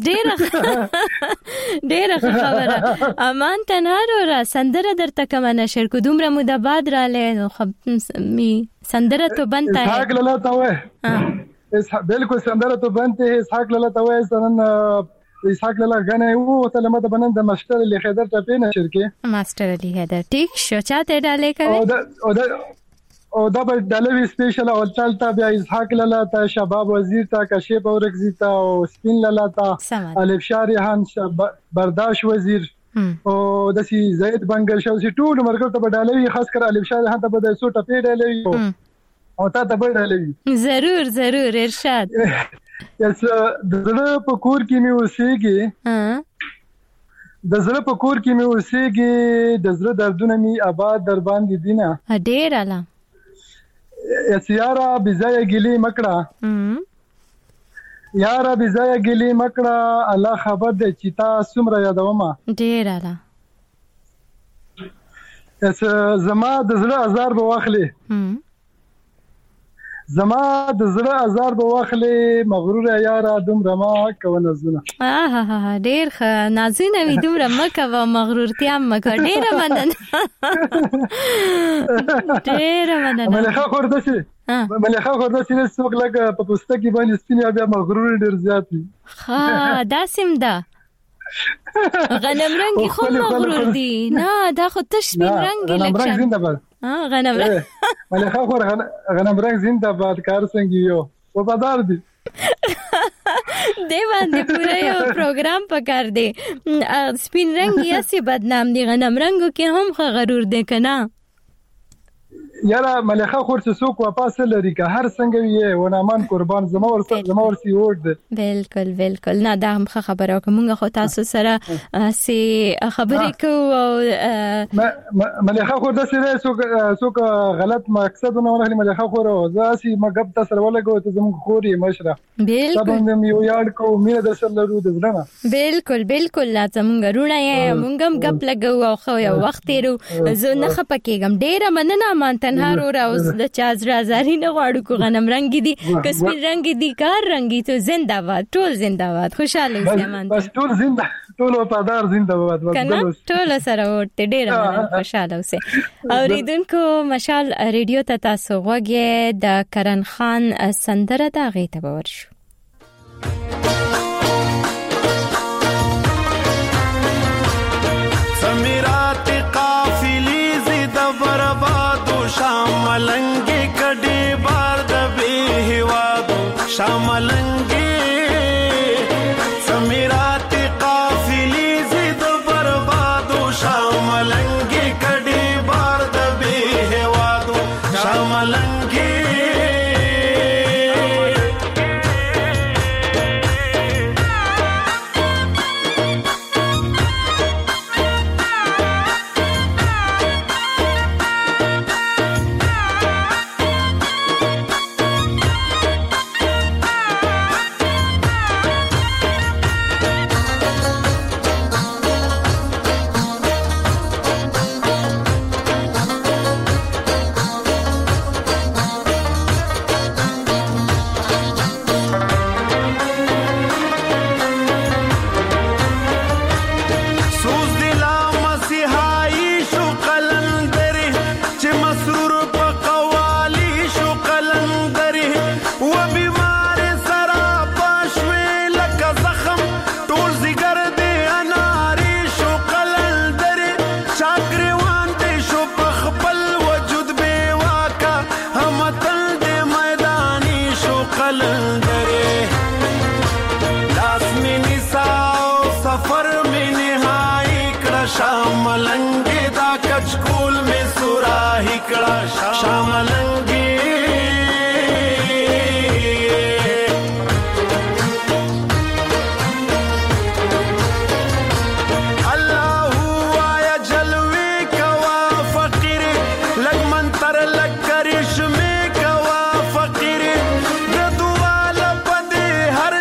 ډیره خبره امان تنارو را سندره درته کوم نشر کو دومره مده بعد را له خب می سندره تو بنتا ہے اسحاق لالا ته وای بالکل سندره تو بنته ہے اسحاق لالا ته وای سنن اسحاق لالا غنه وو ته لمه بنن د ماستر علی حیدر ته پینه شرکه ماستر علی حیدر ٹھیک شو چاته ډالې کوي او دا به ډالوي سپیشل او چلتا بیا اسحاق لالا ته شباب وزیر ته کشف اورکزی ته او سپین لالا ته الف شاریحان برداشت وزیر او دسی زید بنگل شو سی ټول مرګ ته ډالوي خاص کر الف شاریحان ته به 100 ټپی ډالوي او تا ته به ډالوي ضرور ارشاد یس د زړه په کور کې مې اوسېږي د زړه په کور کې مې اوسېږي د زړه دردونه مې آباد در باندې دینه ډېر اعلی یس یارا بزای ګلی مکړه یارا بزای ګلی مکړه الله خبر دې چې تا سمره یادومه ډېر اعلی یس زما د زړه ازار به واخلي زما د زړه ازار به واخلي مغرور یارا دومره ما کوونه زونه ډېر ښه نازونه وي دومره مکه و مغرورتیا مکه ډېره مننه ملخه خوردسي څوک لکه په پوستکی باندې سپینه بیا مغرور ډېر زیات وي ها داسم ده غنم رنگي خو مغرور دي نه دا خو تش سپین رنگي لکه غنم رنگ ملخه خور غنم رنگ زنده باد کار څنګه یو وفادار دي دی باندې پوره یو پروګرام پکار دی سپین رنگ یې سي بدنام دي غنم رنگو کې هم غرور دي کنه یاره ملخه خور څه څوک واپس لري که هر څنګه وي ونامان قربان زما ورسي وړ بالکل نه دا هم خبره کوم خو تاسو سره سي خبرې کو ملخه خور د سره څوک غلط مقصد نه ولې ملخه خور زاسي مګب تاسو ولګو ته زموږ خوري مشره بالکل یو یاد کو مې د سره لرو د ځنه بالکل لازم غرونه یې مونږ هم غب لګو او خو یو وخت تیرو زه نه خپکیږم ډیره مننه مان تنها رو راوز د چاز رازاری نه غواړو کو غنم رنگي دي کسبی رنگي دي کار رنگي ته زنده باد ټول زنده باد خوشاله اوسه مان بس ټول زنده ټول وفادار زنده باد کنه ټول سره ورته ډیره خوشاله اوسه اوریدونکو مشال ریډیو ته تاسو غوږی د کرن خان سندره دا غیته باور شو شاملنگی کډی بار د به هوادو شاملنگی سمیرات قافلی زید بربادو شاملنگی کډی بار د به هوادو شاملنگی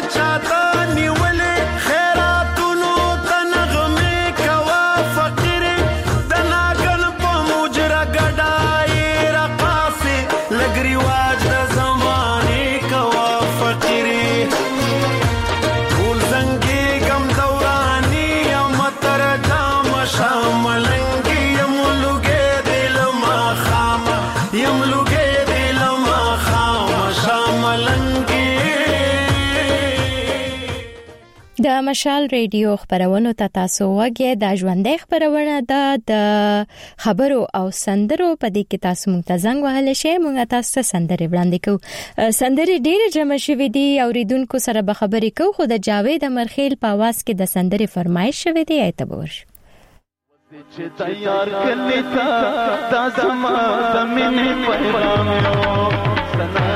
فقیر د مشال ریډیو خبرونو ته تاسو وګورئ. د ژوندۍ خبرونه د خبرو او سندرو په دې کې تاسو مونږ ته زنګ وهلی شئ. مونږ تاسو ته سندرې وړاندې کوو. سندرې ډېرې جمع شوې دي. اوریدونکو سره به خبرې کوو، خو د جاوید امرخیل په आवाज کې د سندرې فرمایش شوې دی. ایته به ورشو. چې تیار کړی تا دا زما د مینې پیغام یو سنا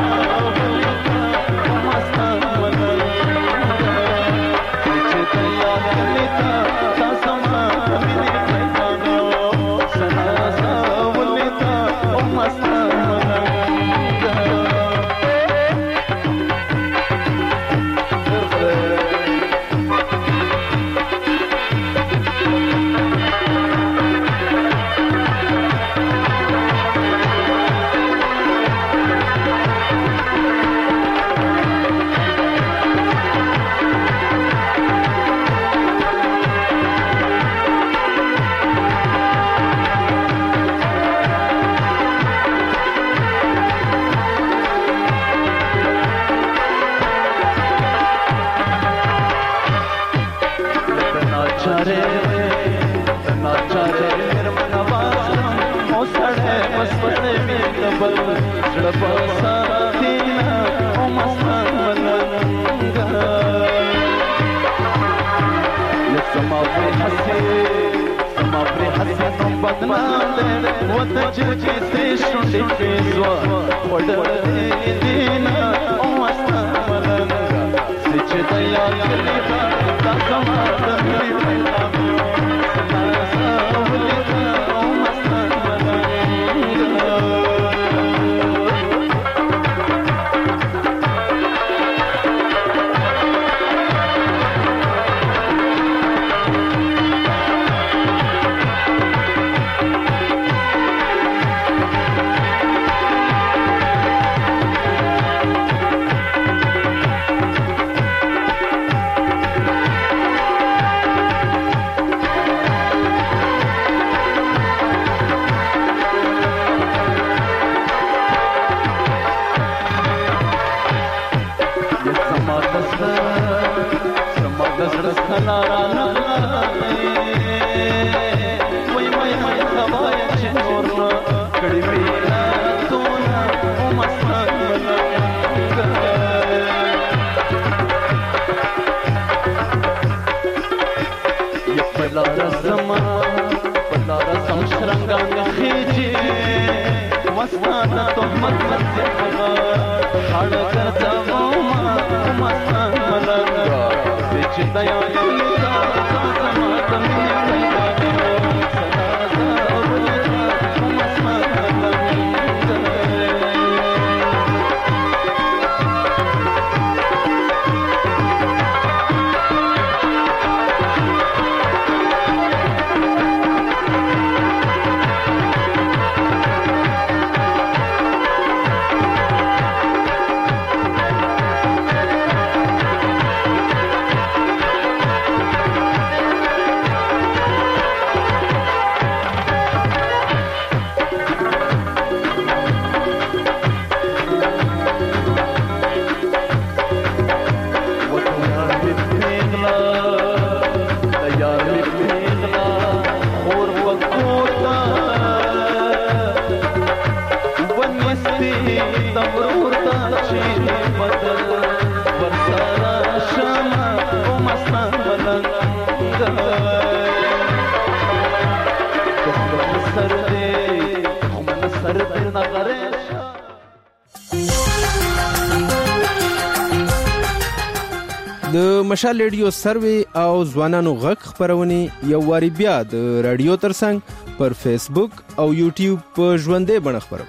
د مشال ریډیو سروي او ځوانانو غږ خبرونه یو واری بیا د رادیو ترڅنګ پر فیسبوک او یوټیوب په ژوندۍ بڼه خبرو.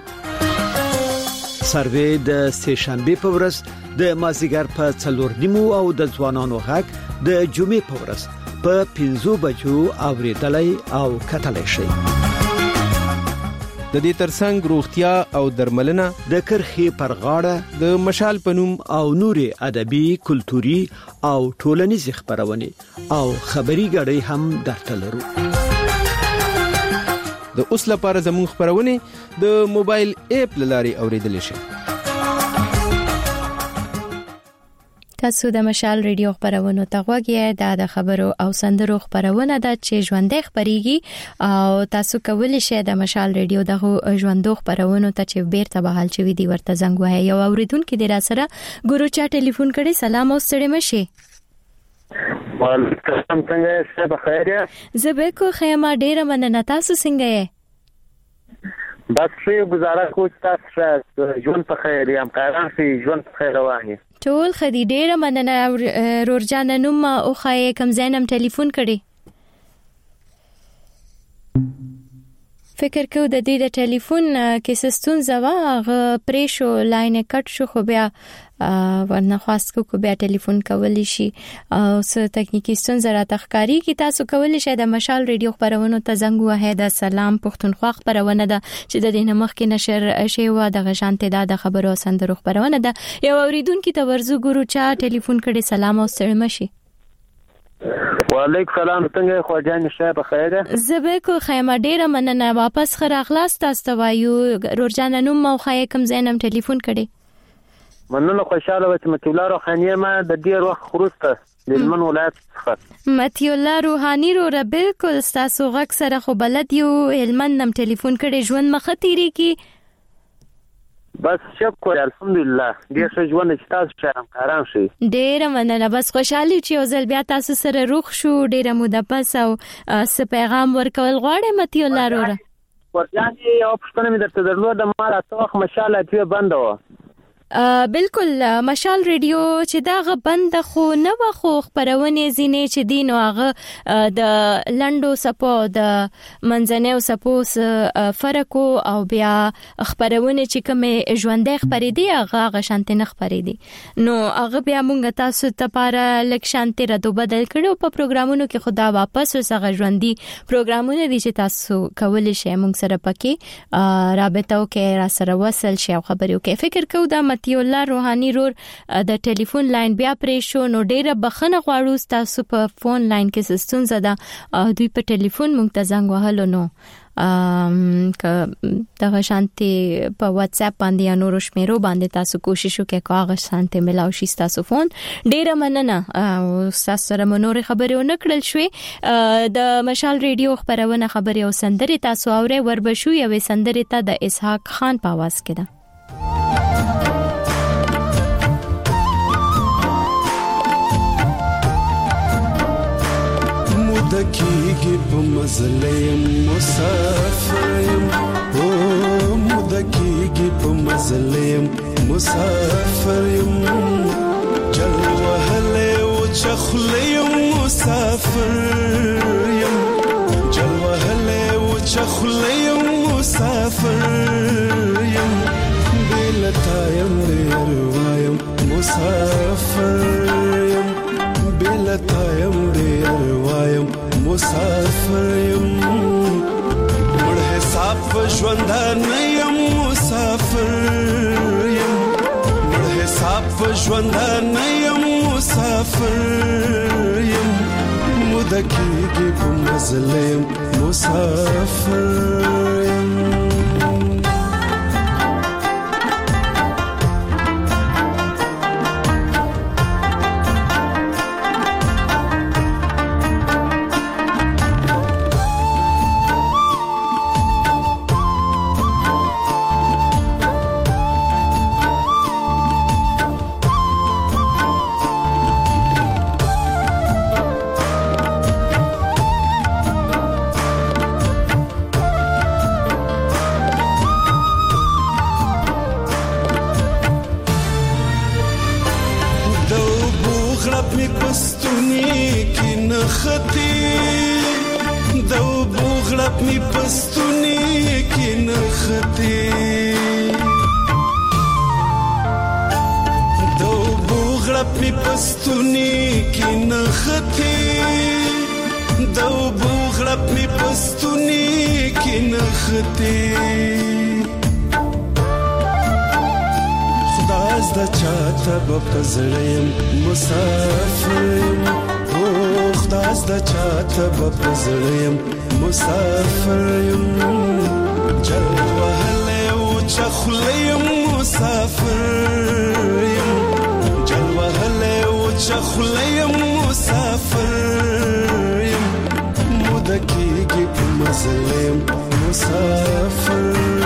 سروي د سهشنبه په ورځ د مازیګر په 4:30 او د ځوانانو غږ د جمعې په ورځ په 5 بجو اوریدلای او کتلای شي. د دې ترڅنګ روغتیا او درملنه د کرخې پر غاړه د مشال پنوم او نوري ادبي کلتوري او ټولنیز خبرونه او خبري غړي هم درته لرو. د اوس لپاره زموږ خبرونه د موبایل اپ لاري اوریدل شي. تاسو د مشال ریډیو خبرونه ته غوږی د خبرو او سندرو خبرونه د چې ژوندې خبريږي او تاسو کولی شئ د مشال ریډیو دغه ژوندو خبرونه ته چې بیرته بحال شوی دی ورته زنګ وهي یو اوریدونکو د را سره ګورو چا ټلیفون کړي. سلام او ستړي مشي. وعلیکم څنګه یې؟ په خیر یې؟ زه به کو خیمه ډیره مننه. تاسو څنګه یې؟ بس څه گزاره کوم تاسو ژوند په خیر یم قرار شي ژوند په خیر رواني ټول خدي ډیره مننه. رورجان نوم او خای کم زینم ټلیفون کړي. فکر کو د دې د ټلیفون کې سستون زوا پریشو لاین کټ شو خو بیا ورنه خاص کو بیا ټلیفون کولی شي او څه تکنیکی ستونزه را تخکاری کی. تاسو کولی شئ د مشال ریډیو خبرونه ته زنګ وهئ. د سلام پښتونخوا خبرونه ده چې د دې نمخ کې نشر شي و د غشانته د خبرو سندرو خبرونه ده. یو اوریدونکو ته ورزو ګورو چا ټلیفون کړي. سلام او ستړي مشي. وعلیکم سلام څنګه خو جان شه په خیر ده؟ زبه کو خیمه ډیره مننه. واپس خر اخلاص تاسو وایو رورجان نوم او خای کم زینم ټلیفون کړي. مننه خوشاله و چې متولا روحاني ما د ډیر وخت خروسته د لمن ولایت څخه متولا روحاني رو بالکل تاسو غږ سره خو بلد یو هلمند نم ټلیفون کړي. ژوند مخه تیری کی بس شکر الحمدلله ډیر ښه ژوند چې تاسو شرم کاران شي. ډیر مننه. بس خوشحالي چې یو ځل بیا تاسو سره روخ شو ډیر موده پس او س پیغام ورکول غواړم متولا رو ورځي یو پښتنه مې درته درلود د مال اتوخ مشاله تی بند و بالکل مشال ریډیو چې دا بند خو نه وخو خبرونه زینې چې دینو هغه د لندو سپو د منځنیو سپو فرق او بیا خبرونه چې کومه ژوندې خبرې دي هغه شانت نه خبرې دي نو هغه بیا مونږ تاسو ته لپاره لک شانت را دو بدل کړو په پروګرامونو کې خدا واپس وسغه ژوندۍ پروګرامونه دي چې تاسو کولی شئ مونږ سره پکې رابطه وکړئ را سره وصل شئ او خبرې وکړئ. فکر کوم دا متیولا روحانی رور د ټلیفون لاین بیا پرې شو نو ډیره بخنه غواړو تاسو په فون لاین کې سستون زده دوی په ټلیفون مونږ ته زنګ وهلو نو که دغه شانتي په واتس اپ باندې یا نورو شمیرو باندې تاسو کوشش وکړئ کاغه شانتي ملاو شي تاسو فون. ډیره مننه او تاسو سره منوري خبرونه نکړل شوې د مشال ریډیو خبرونه خبري او سندري تاسو اوري وربشو یوې سندري ته د اسحاق خان په आवाज کې ده. مدکیږي په مزلیم مسافریم او مدکیږي په مزلیم مسافریم جل وهله او چخلیم مسافریم جل وهله او چخلیم مسافریم بلتایم روایم مسافریم بلتایم روایم مسافریم مړ حساب ژوندان یم مسافریم مړ حساب ژوندان یم مسافریم مدکیږي په مزلیم مسافریم. زړیم مسافریم او خداس د چاته په زړیم مسافریم جل وهله او چخلیم مسافریم جل وهله او مسافر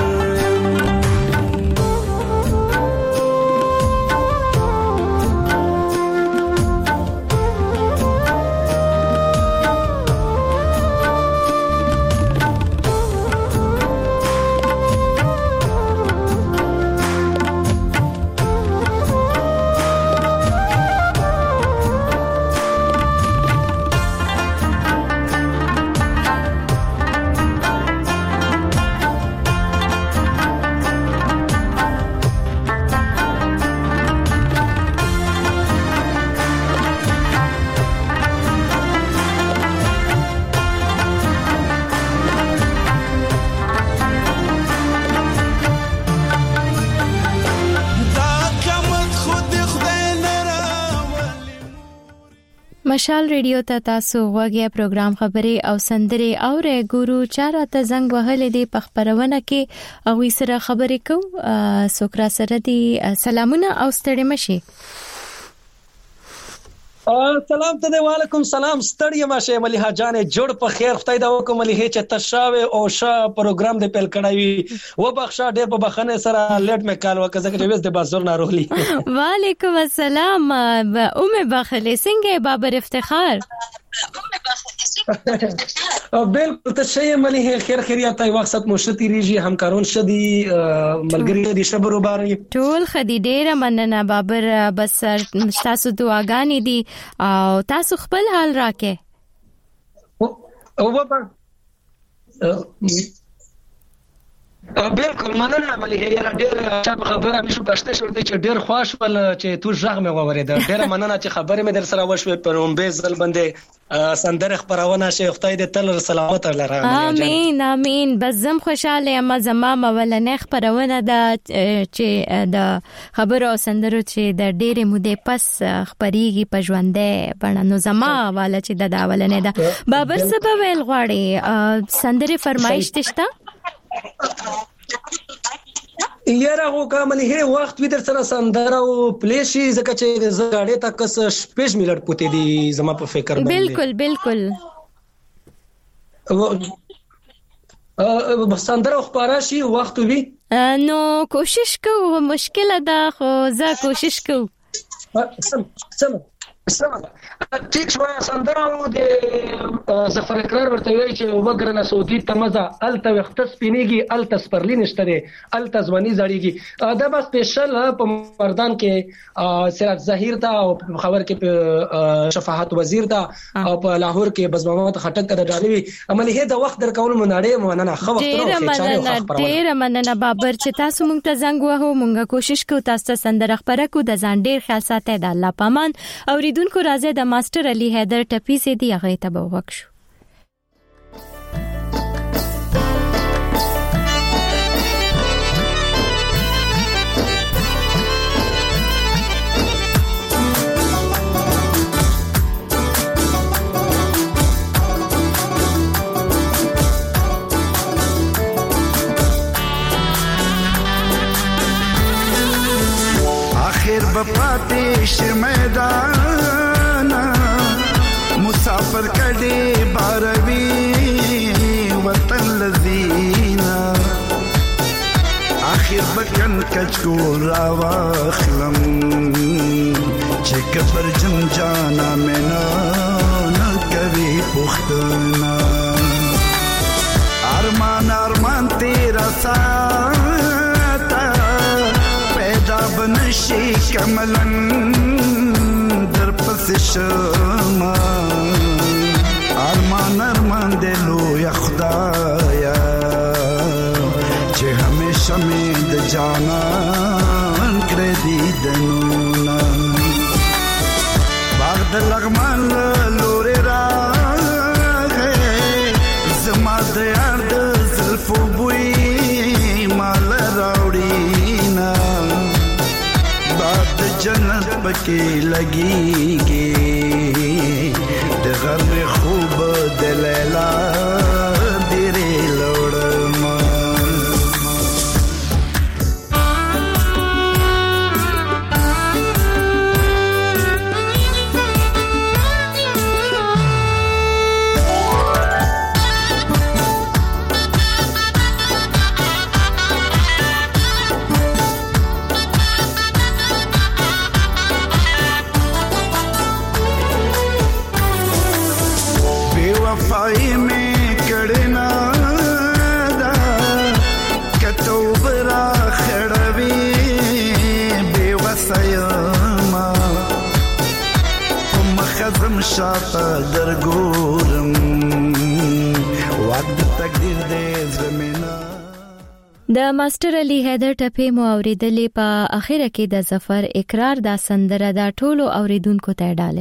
مشال ریډیو ته تاسو غوږی پروګرام خبري او سندري او ګورو چاره ته زنګ وهلې دی په خبرونه کې او سره خبرې کو سوکرا سره دی سلامونه او ستړي مشي سلام ته وعلیکم سلام ستړي مشه مليحه جان جوړ په خیر خدای دا وکم مليحه چې تشاوي او شا پروګرام دی پیل کړای و بخښه ډېر په بخنه سره لیټ مې کال وکړه چې وېس د بازور نه رولي وعلیکم السلام بخله څنګه بابر افتخار بالکل ته شي مليحه خیر خیریت ای وخت مشتي ریږي همکارون شدي ملګری دي شبرو باري ټول خدي ډېر مننه بابر بس تاسو دعاګانې دي او تاسو خپل حال راکې او بالکل مننه مليحه یاره ډېر چا خبره مې شو پښته شو چې ډېر خوښ ول چې تو ژغ مې وورید ډېر مننه چې خبره مې در سره وشوي په رومبه ځل باندې سندره خبرونه شي خدای دې تل سلامت لره امين امين بس زم خوشاله ما زما مولنه خبرونه د چې د خبرو سندرو چې د ډېرې مودې پس خبريږي په ژوندې بڼه زما والا چې د داولنه ده بابر سبب ویل غواړي سندره فرمایش تشتا یاره هو کومه هي وخت وی در سره سندره او پلیشي زکه چې زړې تک سپیش ملت پوتې دي زما په فکر باندې بالکل بالکل سندره خبره شي وخت وی نو کوشش کو مشکل ده خو زه کوشش کو سم ټیک شو سندره د ظفر اقرار ورته وی چې وګرنه سعودي تمزه الته وخت سپینیږي الته سپرلی نشته الته ځواني زړیږي دا بس سپیشل په مردان کې سراج ظاهر دا او خبر کې په شفاعت وزیر دا او په لاهور کې بس محمد خټک دا ډالوي عملي د وخت در کول مناړې مننه خو وخت ډېر مننه بابر چې تاسو مونږ ته زنګ وهو مونږه کوشش کوو تاسو ته سندره خبره کو د ځان ډېر خیال ساتئ د الله پامان او ریدونکو راځي د ماستر علي حیدر ټپي سي دی هغه ته وښو आखिर बपाते शर्मदाना मुसाफिर कड़े बारवी वतन लजीना आखिर बकन कचको रावाखलम चेकबर जम जाना मैना न कभी पुख्तना अरमान अरमान तेरा साता पैदा बनशी कमलन در پس شما ارمان ارمان دلو یا خدایا چه همیشه می د جانان کردی دنونا باغ د لغمان لوری را زما د یار د زلفو بوی مال راوڑینا باد جنت پکی لگیږي د غم خوب د لیلا ډېرې لوړم شاته درګورم وخت تقدیر دې زمینا د ماستر علي حیدر ټپې مو اوریدلې په اخره کې د ظفر اقرار دا سندره د ټولو اوریدونکو ته ډاله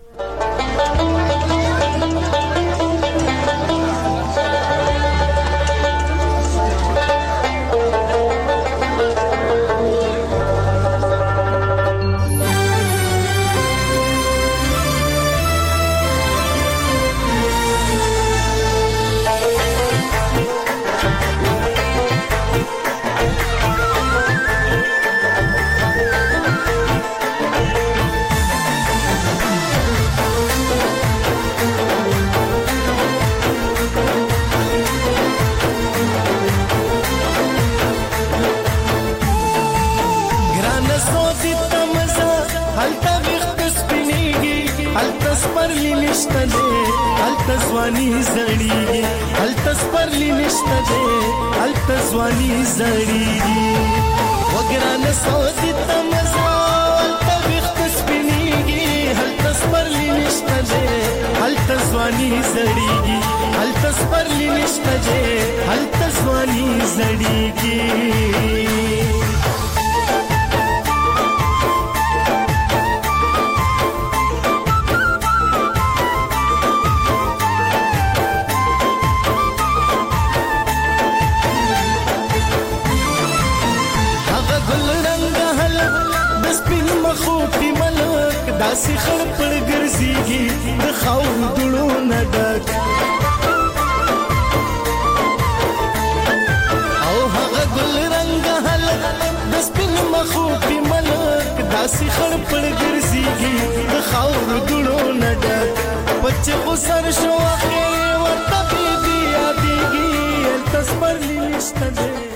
التزوانی زړیږي التسپرلی نشته ده التزوانی زړیږي وګران سودی تمزا التبخت سپینیږي التسپرلی نشته ده التزوانی زړیږي التسپرلی نشته ده التزوانی زړیږي داسې خپل ګرځيږي د خاور دړو نه ډک او هغه ګل رنگ هلک د سپین مخو په ملک داسې خپل ګرځيږي د خاور دړو نه ډک بچ خو سر شو اخر ورته بي بي ياديږي التسبر لي نشته